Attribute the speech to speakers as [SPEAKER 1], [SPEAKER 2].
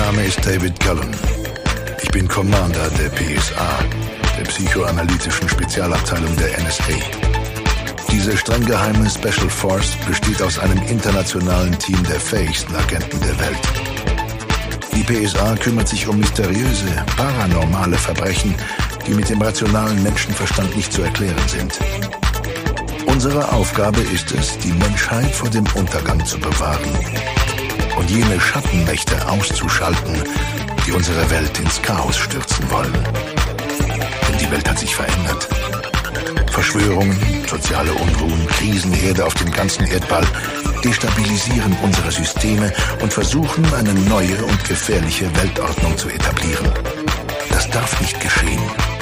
[SPEAKER 1] Name ist David Cullen. Ich bin Commander der PSA, der psychoanalytischen Spezialabteilung der NSA. Diese streng geheime Special Force besteht aus einem internationalen Team der fähigsten Agenten der Welt. Die PSA kümmert sich um mysteriöse, paranormale Verbrechen, die mit dem rationalen Menschenverstand nicht zu erklären sind. Unsere Aufgabe ist es, die Menschheit vor dem Untergang zu bewahren und jene Schattenmächte auszuschalten, die unsere Welt ins Chaos stürzen wollen. Denn die Welt hat sich verändert. Verschwörungen, soziale Unruhen, Krisenherde auf dem ganzen Erdball destabilisieren unsere Systeme und versuchen, eine neue und gefährliche Weltordnung zu etablieren. Das darf nicht geschehen.